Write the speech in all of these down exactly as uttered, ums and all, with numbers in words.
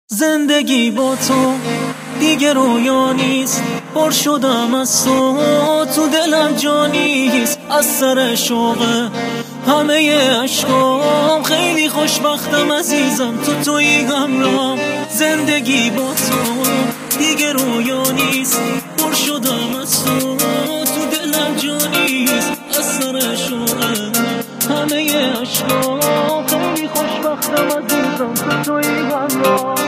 زندگی با تو دیگه رویا نیست، پر شدم از تو، تو دلم جا نیست. از سر شوق همه عشقام خیلی خوشبختم عزیزم، تو تویی همراهم. زندگی با تو دیگه رویا نیست، پر شدم از تو، تو دلم جا نیست. از سر شوق همه عشقام خیلی خوشبختم عزیزم، تو تویی همراهم.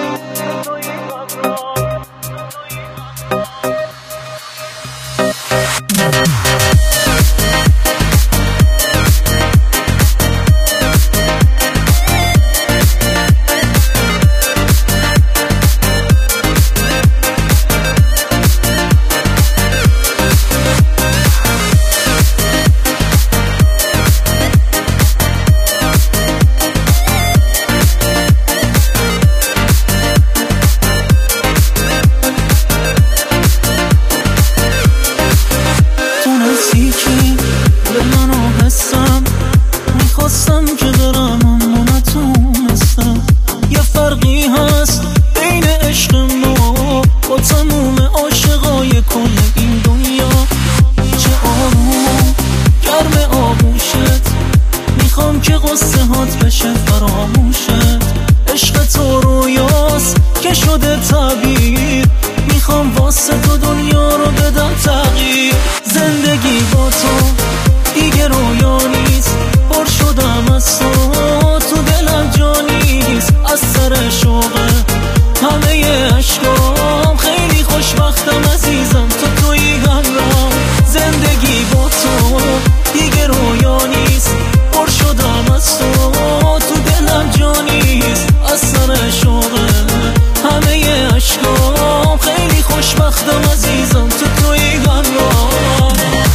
میخواستم که برم اما نتونستم. یه فرقی هست بین عشق ما با تموم عاشقای کل این دنیا. چه آروم گرم آغوشت، میخوام که قصه هات بشه فراموشت. عشق تو رویاست که شده تعبیر، میخوام واسه تو دنیا رو بدم تغییر. زندگی با تو دیگه رویا نیست، پر شدم از تو، تو دلم جا نیست. از سر شوق همه عشقام خیلی خوشبختم عزیزم، تو تویی همراهم. زندگی با تو دیگه رویا نیست، پر شدم از تو، تو دلم جا نیست. از سر شوق همه عشقام خیلی خوشبختم عزیزم، تو تویی همراهم.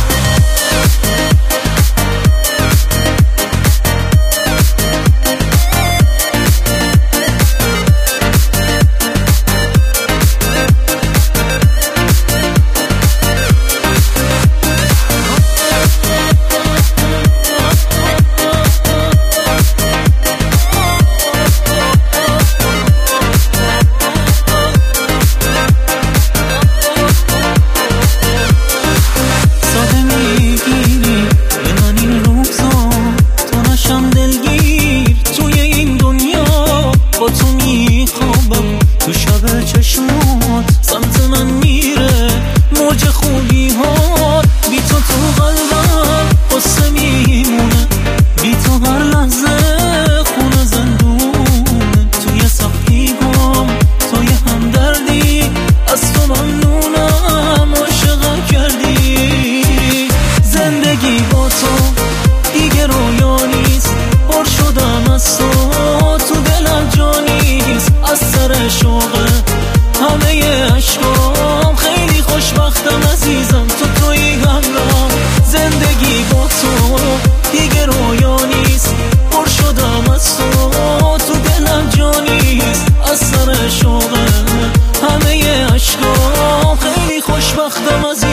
تو شب چشمات سمت من میره موج خوبی ها، بی تو تو قلبم قصه میمونه، بی تو هر لحظه خونه زندونه. توی سختیگام توی همدردی، از تو ممنونم عاشقم کردی. زندگی با تو دیگه رویا نیست، پر شدم از تو، تو دلم جا نیست. از سر شوق همه عشقام خیلی خوشبختم عزیزم، تو تویی همراهم. زندگی با تو دیگه رویا نیست، پر شدم از تو، تو دلم جا نیست. از سر شوق همه عشقام خیلی خوشبختم عزیزم.